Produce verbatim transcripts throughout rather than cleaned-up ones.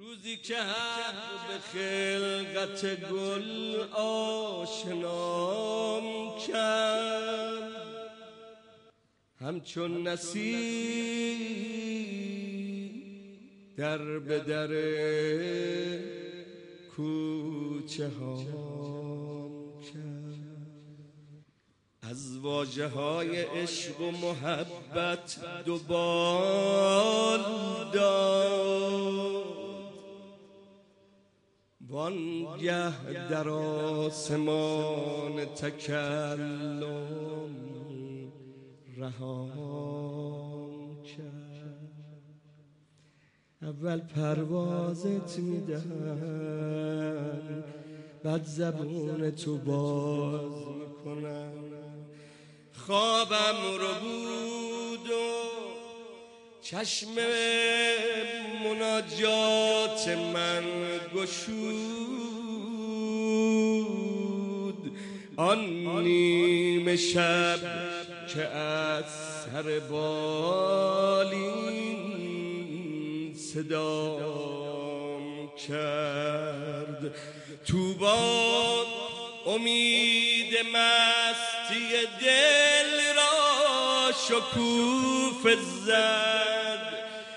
روزی که حق به خلقت گل آشنام کرد، همچون نسیم در به در کوچه ها کرد. از واژه های عشق و محبت دو بال داد، وانگه در آسمان تکلم رهام کرد. اول پروازت میدن، بعد زبون تو باز میکنن. خوابم رو بود و چشم مناجات من گشود، آن نیم شب که از سر بالین صدام کرد. تو باد امید مستی دل را شکوف زد،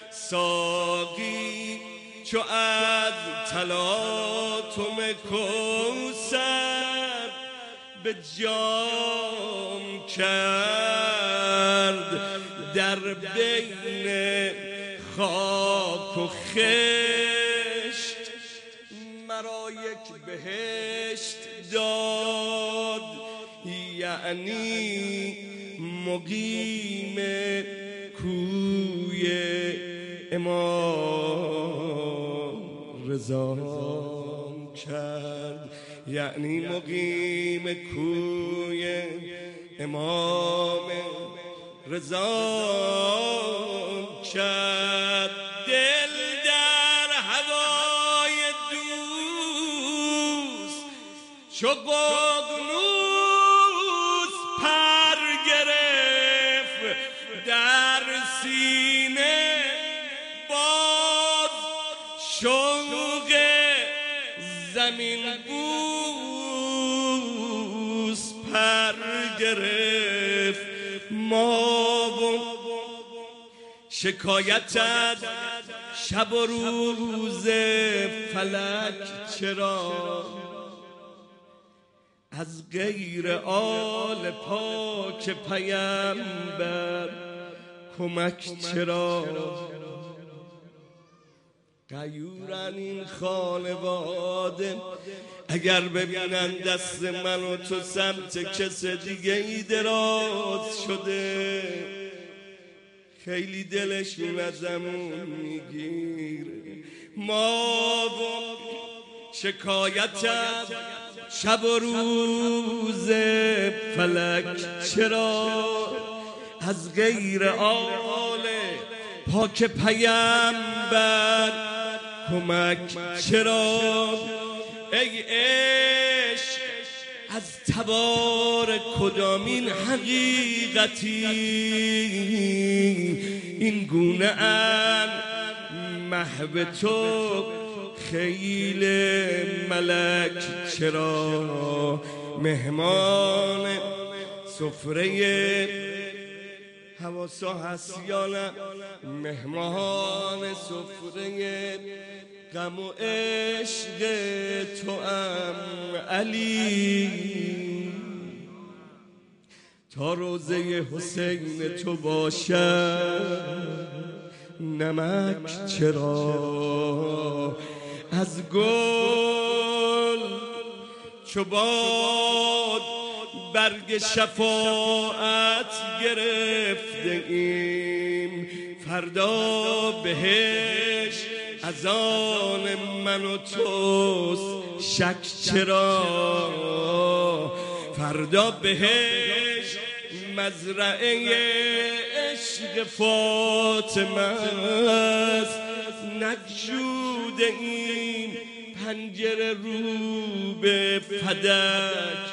ساقی چو از تلاطم کوثر به جام کرد. در بین خاک و خشت مرا یک بهشت داد، یعنی مقیم کوی امام رضا کرد، یعنی مقیم کوی امام رضا کرد. دل در هوای دوست چو ققنوس پر گرفت، در سینه باز شوق زمین بوس پر گرفت. ما و شکایت از شب و روز فلک چرا، از غیر آل پاک پیامبر کمک چرا. غیورن این خانواده، اگر ببینن دست من و تو سمت کس دیگه ای دراز شده، خیلی دلشون ازمون میگیره. ما و شکایت شب و روز فلک چرا، از غیر آل پاک پیامبر کمک چرا. ای عشق از تبار کدامین حقیقتی، این گونه ان محو تو خیل ملک چرا. مهمان سفره حواسا هست یا نه، مهمان سفره غم و عشق تو ام علی. تا روزه حسین تو باشد نمک چرا. از گل چو باد برگ شفاعت گرفته ایم، فردا بهشت از آن من و توست شک چرا. فردا بهشت مزرعه عشق فاطمه است، نگشوده این پنجره رو به فدک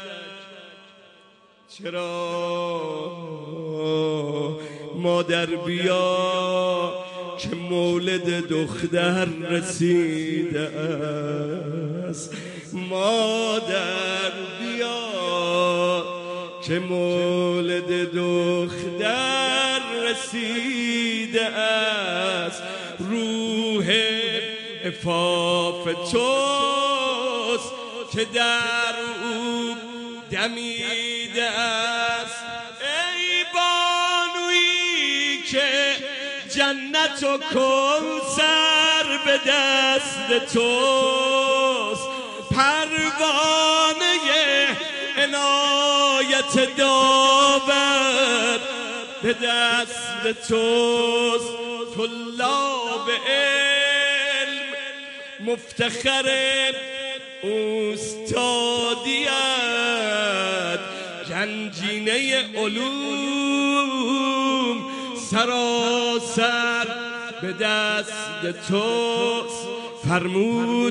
چرا. مادر بیا که مولد دختر رسیده است. مادر بیا که مولد دختر رسیده است. روح عفاف توست که در او دمیده است. ای بانویی که جنت و کوثر به دست توست. پروانه عنایت داور به دست توست. طلاب علم مفتخر استادیت. گنجینه علوم سراسر به دست توست. فرمود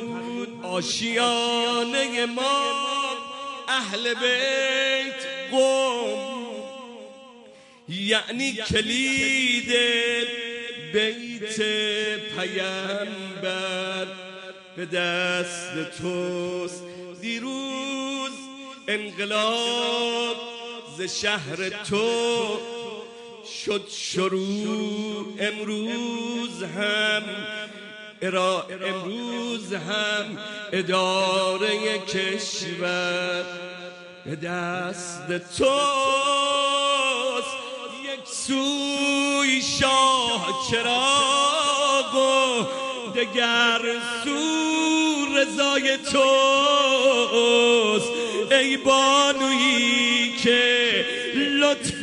آشیانه ما اهل بیت قم، یعنی کلید بیت پیامبر به دست توست. دیروز انقلاب ز شهر تو شد شروع، امروز هم ارا امروز هم اداره کشور به دست توست. یک سوی شاه چراغ و دگر سو رضای توست. ای بانویی که لطف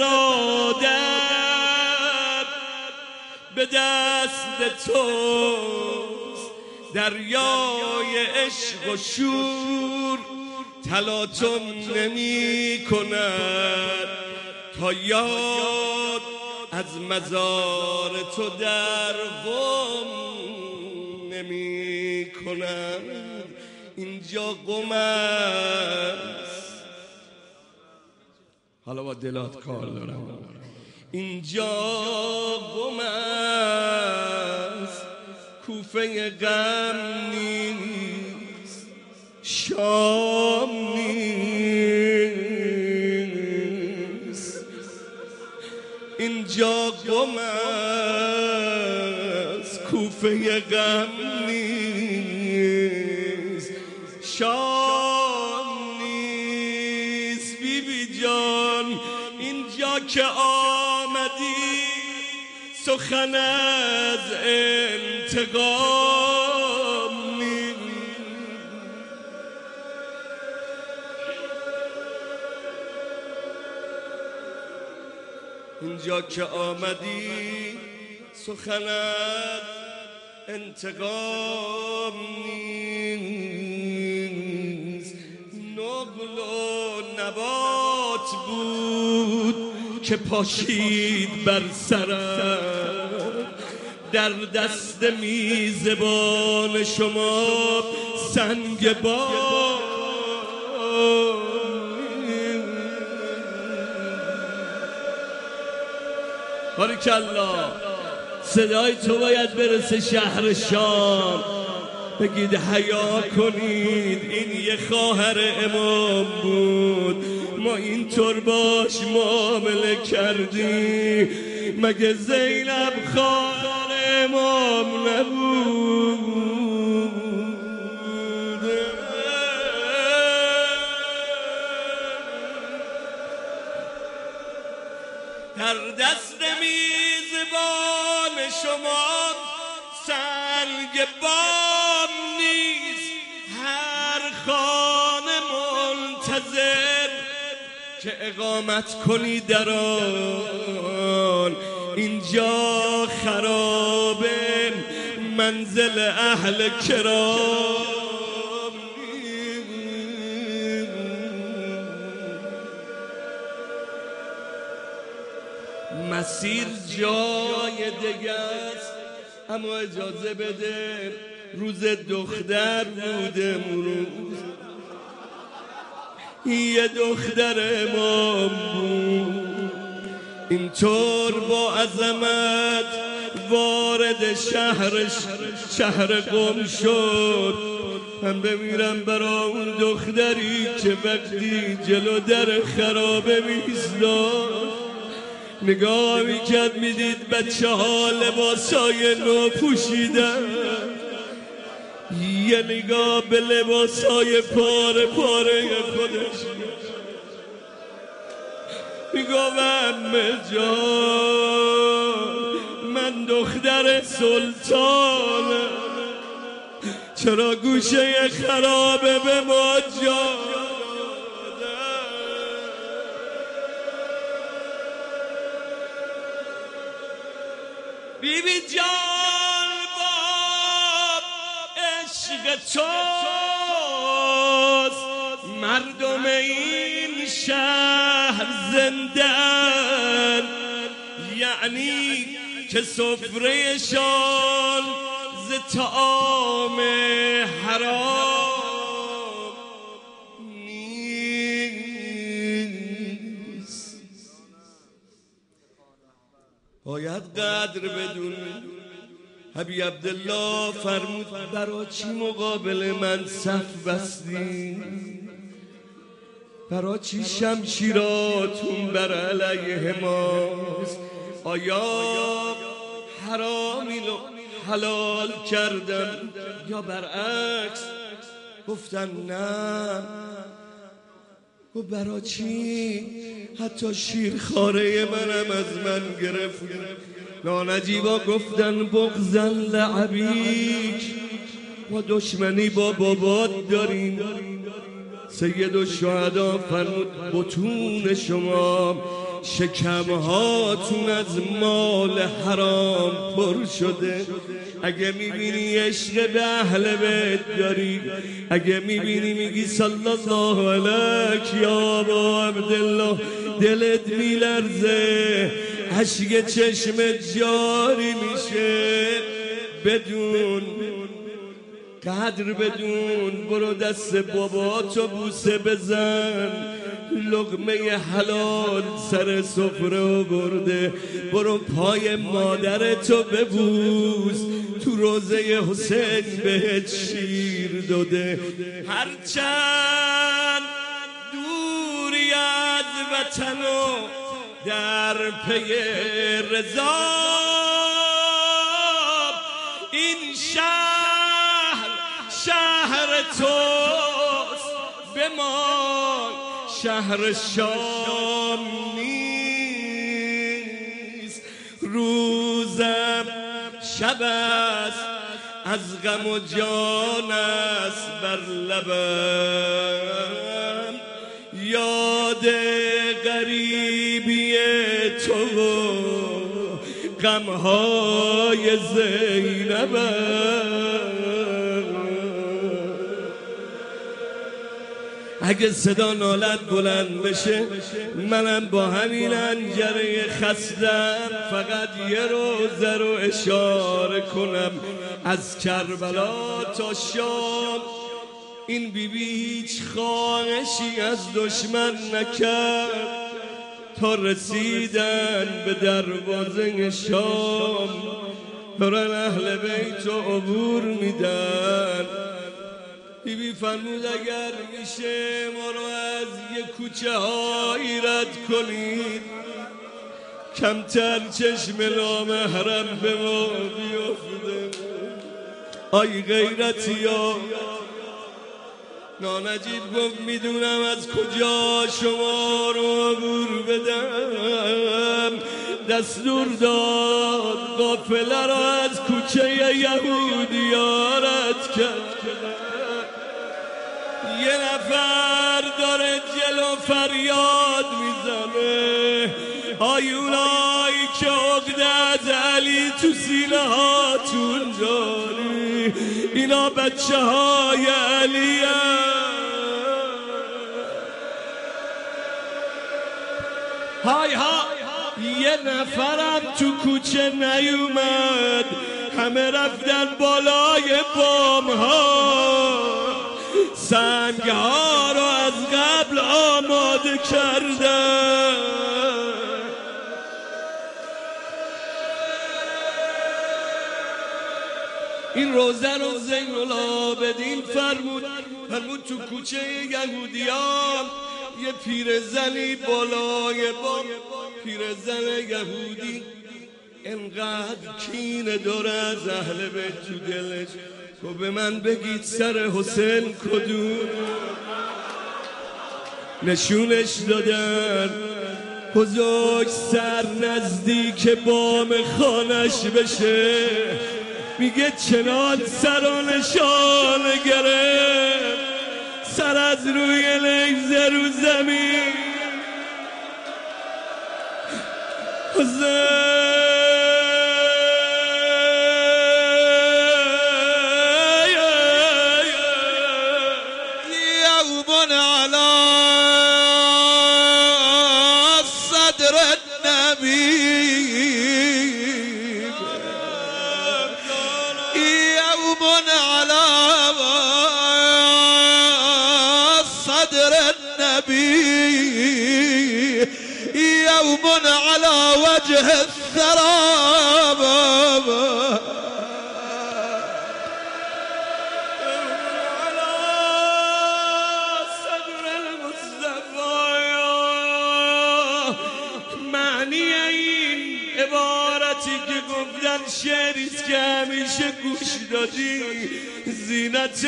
برادر به دست توست. دریای عشق و شور تلاطم نمی کند تا یاد از مزار تو در قم نمی کند. اینجا قم است، حالا با دلات کار دارم. اینجا قم است، کوفه غم نیست، شام نیست. اینجا قم است، کوفه غم نیست، شام نیست. بی بی جان اینجا که آمدی سخن از انتقام نیست. اینجا که آمدی سخن از انتقام نیست. نقل و نبات بود که پاشید بر سرم، در دست میزبان شما سنگ باد. باریکالله، صدای تو باید برسه شهر شام. بگید حیا کنید، این یه خواهر امام بود، ما اینطور باش معامله کردیم. مگه زینب خواهر امام نبود؟ در دست میزبان شما سنگ بام نیست. هر خانه منتظر که اقامت کنی در آن. اینجا خرابه منزل اهل کرام. مسیر جای دیگه است، اما اجازه بده روز دختر بود امروز. یه دختر امام بود، اینطور با عظمت وارد شهرش شهر قم شد. من بمیرم برا اون دختری که وقتی جلو در خرابه میزداد نگاه میکرد میدید بچه ها لباسای نو پوشیدن، یه نگاه به لباسای پاره پاره خودش میگم عمه جان من دختر سلطانم، چرا گوشه خرابه به ما جا بی بی جان با عشق توست مردم این شهر زندن، یعنی که سفرهشان ز طعام حرام نیست. باید قدر بدون. حبیب عبدالله فرمود برا چی مقابل من صف بستی؟ برا چی شمشیراتون بر علیه ماست؟ آیا حرامی رو حلال کردن یا برعکس؟ گفتن نه. و برا چی حتی شیرخواره منم از من گرفت؟ نانجیبا گفتن بغضن لعبیک و دشمنی با بابات داریم. سید الشهدا فرمود بطون شما شکمهاتون از مال حرام پر شده. اگه میبینی عشق به اهل بیت داری، اگه میبینی میگی صلی الله علیک یا ابا عبدالله، دلت میلرزه، اشک چشمت جاری میشه، بدون قدر بدون. برو دست باباتو بوسه بزن، لقمه حلال سر سفره برده. برو پای مادرتو ببوس، تو روزه حسین بهت شیر داده. هرچند دوری از وطن و در پی رضا، این شهر شهر توست به ما شهر شام نیست. روزم شب است از غم و جان است بر لبم، یاد غریبی تو و غمهای زینبم. اگه صدا نالت بلند بشه منم با همین انجره خستم فقط یه روزه رو اشاره کنم از کربلا تا شام. این بیبی هیچ خواهشی از دشمن نکرد تا رسیدن به دروازه شام. دارن اهل بیت رو عبور میدن. بیبی فرمود اگر میشه ما رو از یه کوچه هایی رد کنید، کمتر چشم نامحرم به ما بیفته. آی غیرتی ها. نانجیب گفت میدونم از کجا شما رو عبور بدم. دستور داد قافله را از کوچه یهودی ها رد کرد. یه نفر داره جلو فریاد میزنه، آی اونایی که عقده از علی تو سینه هاتون داری، اینا بچه های علی های ها. یه نفرم تو کوچه نیومد، همه رفتن بالای بام ها، سنگ ها رو از قبل آماده کردن. روزن و زین العابدین فرمود فرمود تو کوچه یهودیان یه پیرزنی بالای با پیرزن یهودی انقدر کینه داره از اهل بیت تو دلش تو به من بگید سر حسین کدوم نشونش دادن بزرگ سر نزدیک بام خانش بشه میگه چنان سر و نشان گرفت سر از روی لیزه رو زمین حسین یومن علی صدر النبی یومن علی صدر النبی يوم على وجه الثراب على صدر المصطفى معنی این عبارتی که گفتن شعریست که همیشه گوش دادی زینت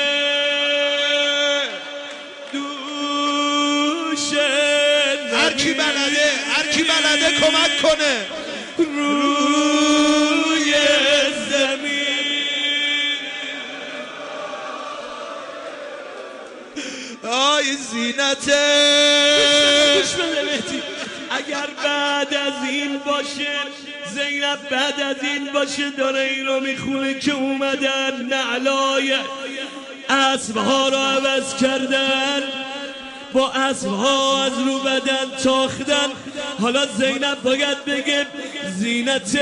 هر کی بلده هر کی بلده کمک کنه روی زمین آی زینت گوش بده مهدی اگر بعد از این باشه زینب بعد از این باشه داره این رو میخونه که اومدن نعلای اسبها رو عوض کردن با اسبها از رو بدن تاختن حالا زینب باید بگه زینت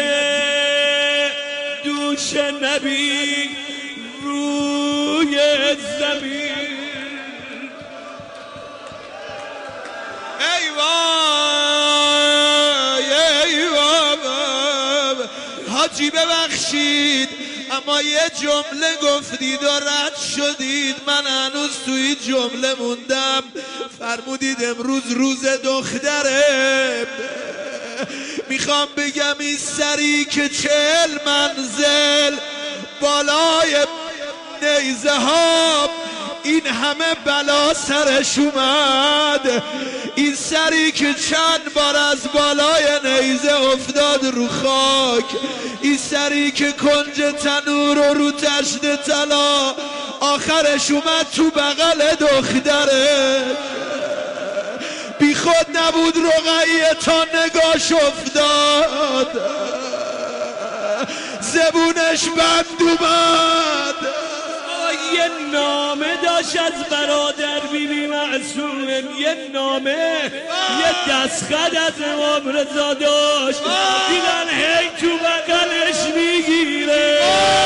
دوش نبی روی زمین ای وای ای وای حاجی ببخشید اما یه جمله گفتید و رد شدید من هنوز توی جمله موندم فرمودید امروز روز دختره میخوام بگم این سری که چهل منزل بالای نیزه ها این همه بلا سرش اومد این سری که چند بار از بالای نیزه افتاد رو خاک این سری که کنج تنور و رو تشت طلا آخرش اومد تو بغل دختره بی خود نبود رقیه تا نگاش افتاد زبونش بند اومد یه نامه داشت از برادر بیبی معصوم یه نامه یه دستخط از امام رضا داشت دیدن هی تو بغلش میگیره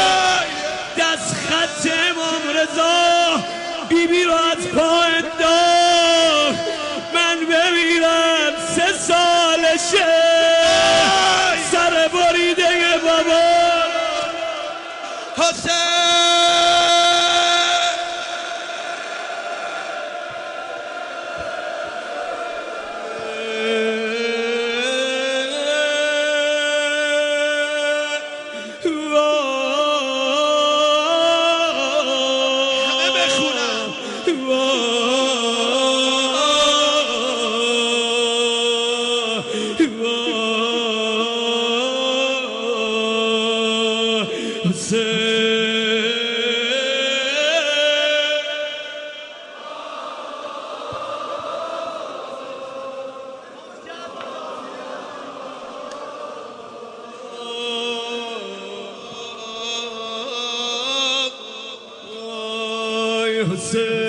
دستخط امام رضا بیبی رو از پا انداخت من بمیرم سه سالشه سر بریده بابا حسین حسین